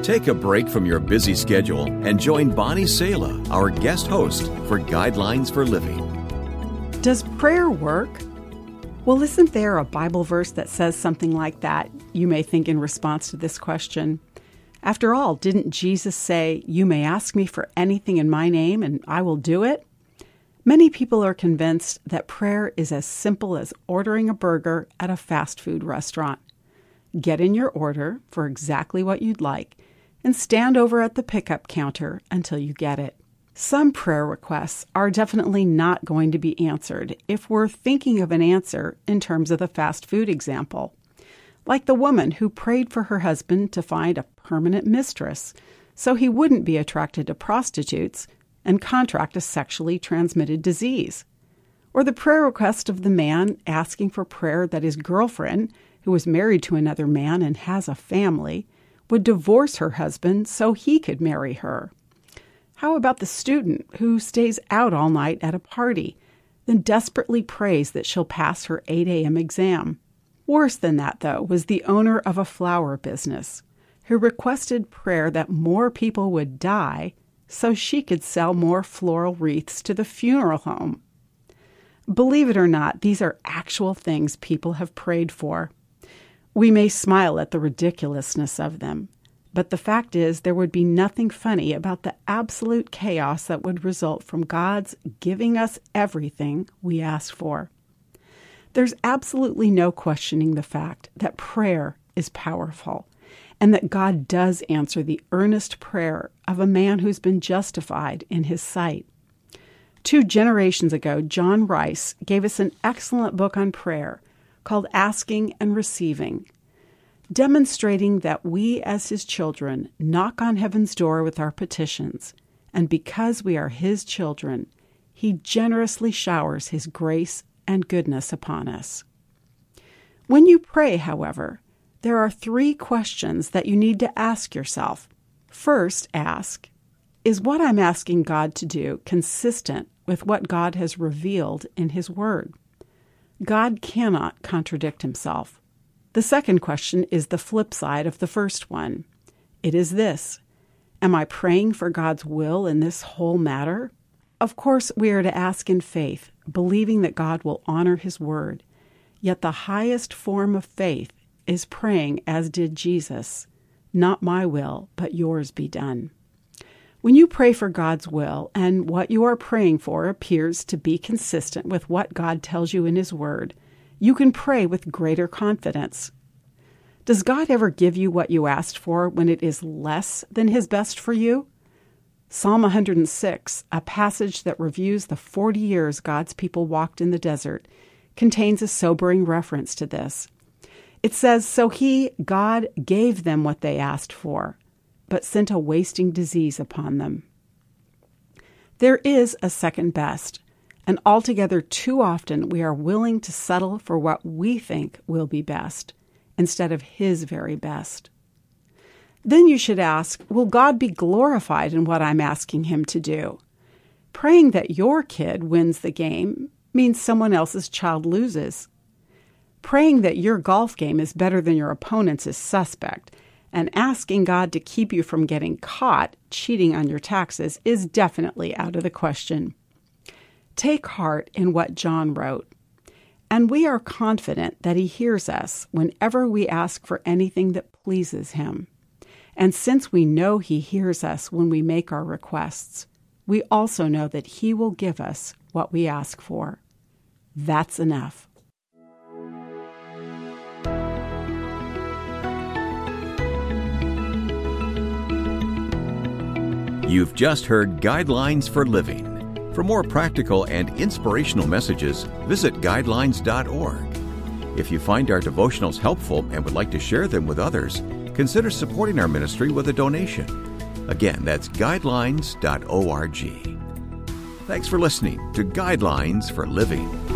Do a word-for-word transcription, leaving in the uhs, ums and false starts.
Take a break from your busy schedule and join Bonnie Sala, our guest host, for Guidelines for Living. Does prayer work? Well, isn't there a Bible verse that says something like that, you may think, in response to this question? After all, didn't Jesus say, "You may ask me for anything in my name and I will do it"? Many people are convinced that prayer is as simple as ordering a burger at a fast food restaurant. Get in your order for exactly what you'd like and stand over at the pickup counter until you get it. Some prayer requests are definitely not going to be answered if we're thinking of an answer in terms of the fast food example. Like the woman who prayed for her husband to find a permanent mistress so he wouldn't be attracted to prostitutes and contract a sexually transmitted disease. Or the prayer request of the man asking for prayer that his girlfriend, who was married to another man and has a family, would divorce her husband so he could marry her. How about the student who stays out all night at a party, then desperately prays that she'll pass her eight a.m. exam? Worse than that, though, was the owner of a flower business who requested prayer that more people would die so she could sell more floral wreaths to the funeral home. Believe it or not, these are actual things people have prayed for. We may smile at the ridiculousness of them, but the fact is there would be nothing funny about the absolute chaos that would result from God's giving us everything we ask for. There's absolutely no questioning the fact that prayer is powerful and that God does answer the earnest prayer of a man who's been justified in his sight. Two generations ago, John Rice gave us an excellent book on prayer called Asking and Receiving, demonstrating that we as his children knock on heaven's door with our petitions, and because we are his children, he generously showers his grace and goodness upon us. When you pray, however, there are three questions that you need to ask yourself. First, ask, is what I'm asking God to do consistent with what God has revealed in his word? God cannot contradict himself. The second question is the flip side of the first one. It is this: am I praying for God's will in this whole matter? Of course, we are to ask in faith, believing that God will honor his word. Yet the highest form of faith is praying as did Jesus, not my will, but yours be done. When you pray for God's will and what you are praying for appears to be consistent with what God tells you in his word, you can pray with greater confidence. Does God ever give you what you asked for when it is less than his best for you? Psalm one hundred six, a passage that reviews the forty years God's people walked in the desert, contains a sobering reference to this. It says, "So he, God, gave them what they asked for, but sent a wasting disease upon them." There is a second best, and altogether too often we are willing to settle for what we think will be best, instead of his very best. Then you should ask, will God be glorified in what I'm asking him to do? Praying that your kid wins the game means someone else's child loses. Praying that your golf game is better than your opponent's is suspect, and asking God to keep you from getting caught cheating on your taxes is definitely out of the question. Take heart in what John wrote. And we are confident that he hears us whenever we ask for anything that pleases him. And since we know he hears us when we make our requests, we also know that he will give us what we ask for. That's enough. You've just heard Guidelines for Living. For more practical and inspirational messages, visit guidelines dot org. If you find our devotionals helpful and would like to share them with others, consider supporting our ministry with a donation. Again, that's guidelines dot org. Thanks for listening to Guidelines for Living.